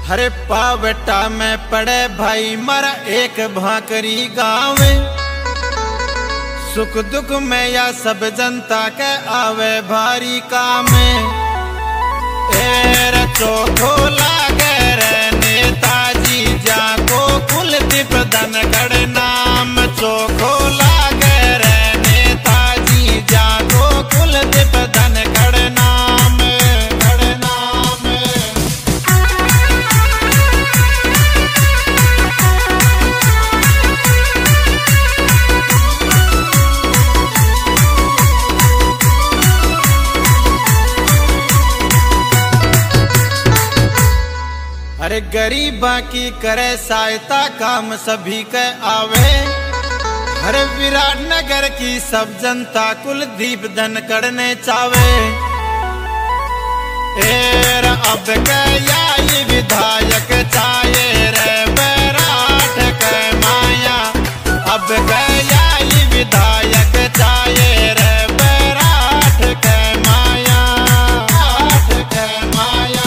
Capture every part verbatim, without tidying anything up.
हरे पावटा में पड़े भाई मरा एक भाकरी गावे, सुख दुख में या सब जनता के आवे भारी काम। एर चोखो लागे रे नेताजी जाको कुलदीप धनखड़ नाम, चोखो लागे रे नेताजी जाको कुलदीप धनखड़ नाम, खड़ नाम। अरे गरीबा की करे सहायता काम सभी के आवे, अरे विराटनगर की सब जनता कुलदीप धनखड़ ने चावे। एर अब गया ये विधायक चाहे रे बैराठ के माया, अब गया ये विधायक चाहे रे बैराठ के माया, आठ के माया।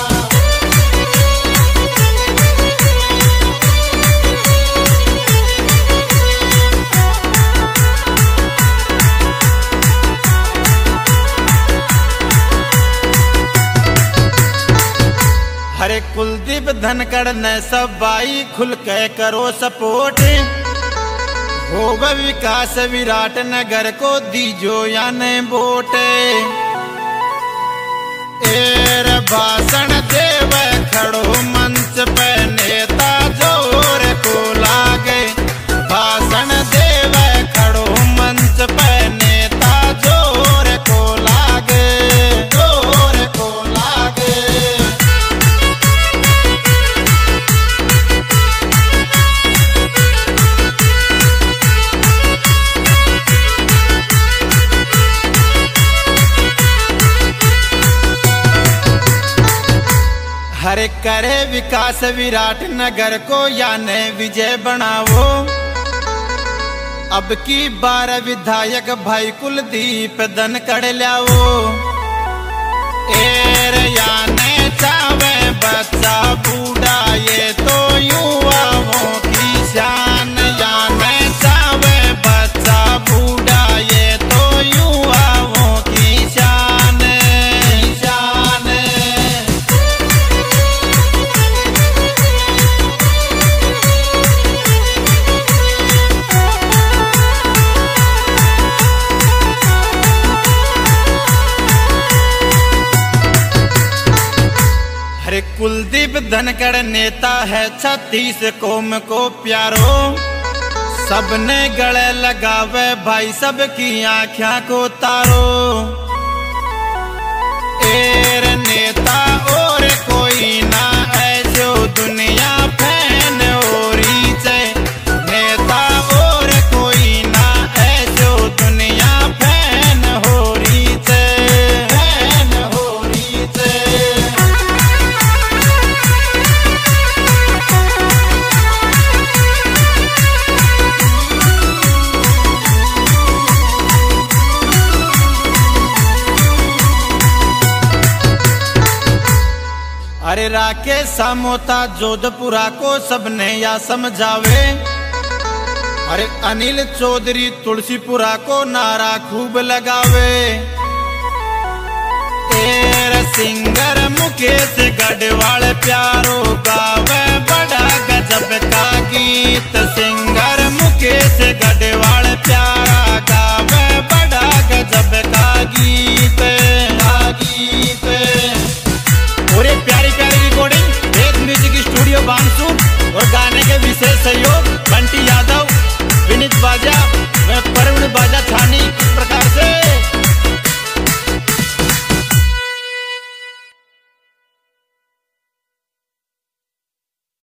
हरे कुलदीप धनखड़ ने सब बाई खुल के करो सपोर्ट, होगा विकास विराटनगर को दीजो या ने वोट। एर भाषण देव खड़ो मंच पे नेता जोर को लागे, भाषण देव खड़ो मंच पे नेता जोर को लागे, जोर को लागे। हरे करे विकास विराटनगर को याने विजय बनावो, अब की बार विधायक भाई कुलदीप धनखड़ लाओ। एर याने चावे बच्चा बूढ़ा ये तो युवाओं की शान, याने चावे बच्चा बूढ़ा ये तो युवाओं की शान, शान। हरे कुलदीप धनखड़ नेता है छत्तीस कौम को प्यारो, सबने गले लगावे भाई सबकी आँखियाँ को तारो। एर नेता और कोई ना ऐसो दुनिया फैन होरी चे, नेता और कोई ना ऐसो दुनिया फैन होरी चे, फैन होरी चे। अरे राकेश सामोता जोधपुरा को सबने या समझावे, अरे अनिल चौधरी तुलसीपुरा को नारा खूब लगावे। एर सिंगर मुकेश गढ़वाल प्यारो गावे बड़ा गजब का गीत, सिंगर मुकेश गढ़वाल प्यारा गावे।